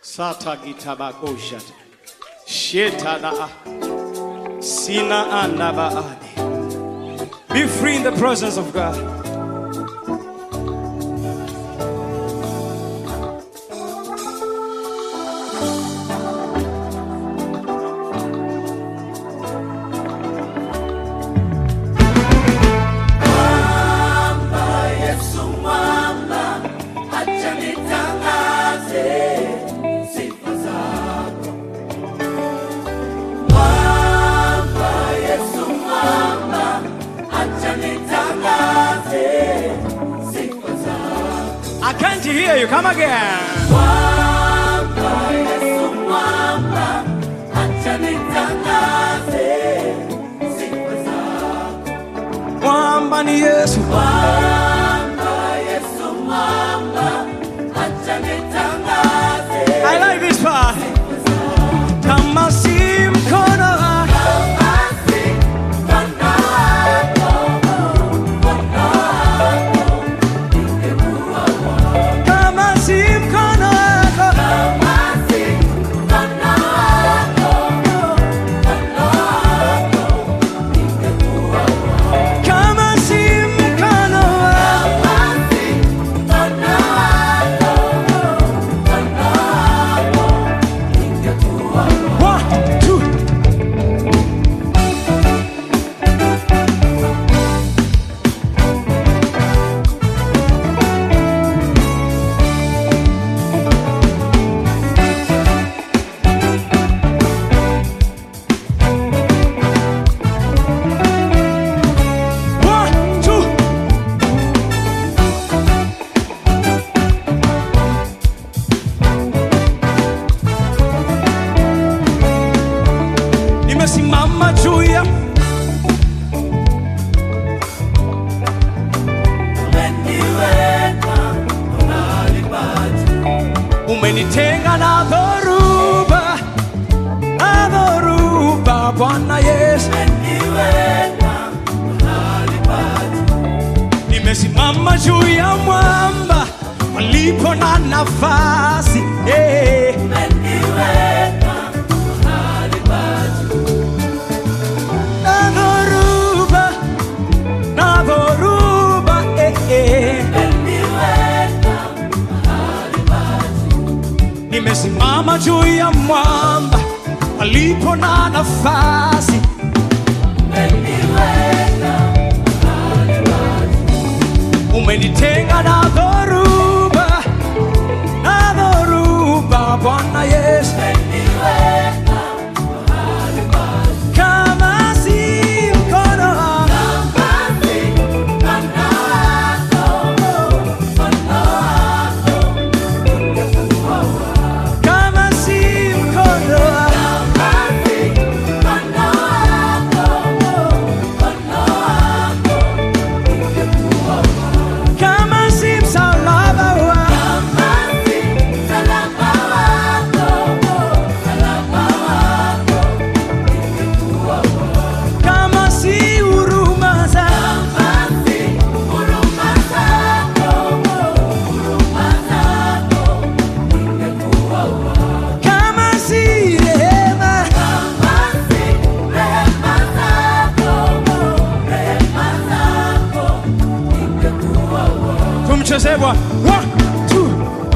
Sata gitabakoshat. Shetana. Sina anabaade. Be free in the presence of God. I can't hear you. Come again. Mwamba ni Yesu. I like this part. Kama si mkono wako, kama si mkono wako, kama si mkono wako. One, two. One, two. Nimesimama juu ya umenitenga na dhoruba, Bwana Yesu. Nimesimama juu ya mwamba palipo na nafasi, na dhoruba, nimesimama juu ya mwamba palipo na nafasi, umenitenga na dhoruba, Bwana Yesu. Kama si mkono wako, kama si mkono wako, kama si msalaba wako, kama si huruma zako, kama si rehema, tumchezee Bwana. One, two.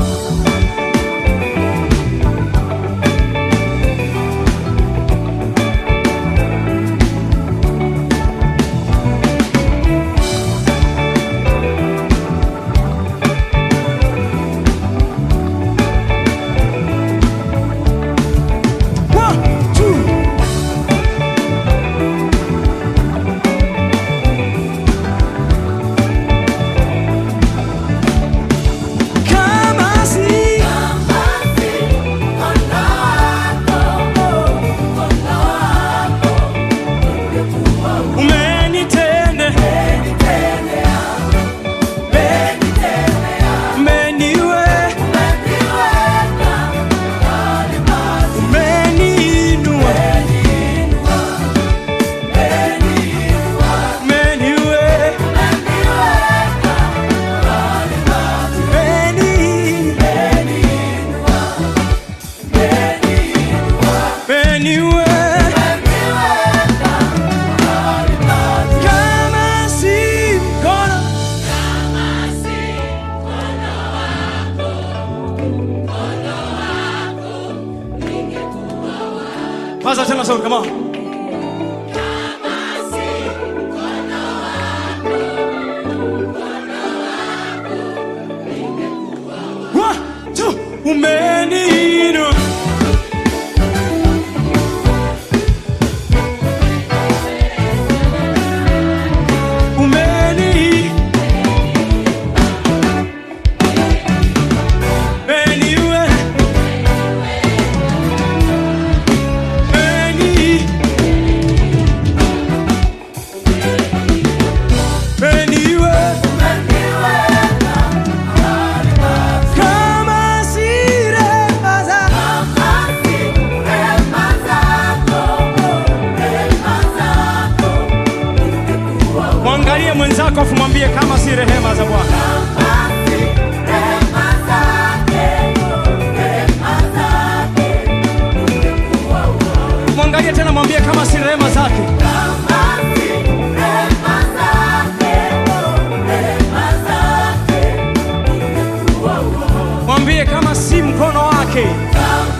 One, two. Paza tena sauti, come on. One, two, umeniinua. Mwangalie mwenzako mwambie kama si rehema za Bwana. Mwangalie tena mwambie kama si rehema zake. Mwambie kama si mkono wake.